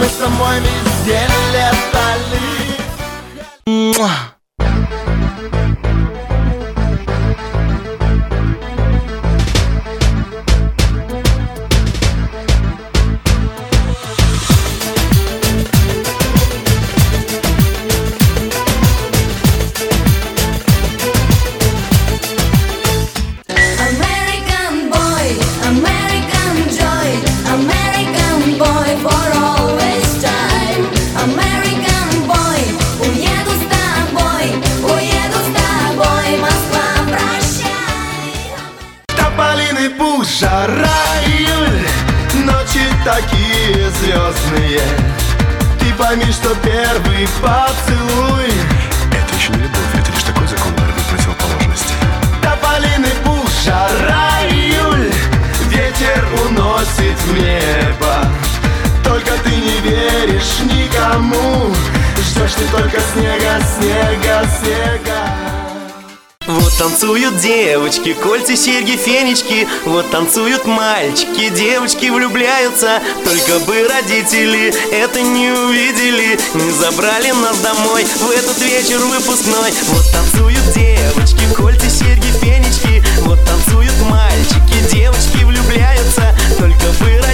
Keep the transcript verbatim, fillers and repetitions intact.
мы с тобой везде летали. Жара, июль, ночи такие звездные. Ты пойми, что первый поцелуй — это еще не любовь, это лишь такой закон борьбы противоположностей. Тополиный пух, жара, июль, ветер уносит в небо. Только ты не веришь никому, ждешь ты только снега, снега, снега. Вот танцуют девочки, кольца, серьги, фенечки. Вот танцуют мальчики, девочки влюбляются. Только бы родители это не увидели, не забрали нас домой в этот вечер выпускной. Вот танцуют девочки, кольца, серьги, фенечки. Вот танцуют мальчики, девочки влюбляются. Только бы родители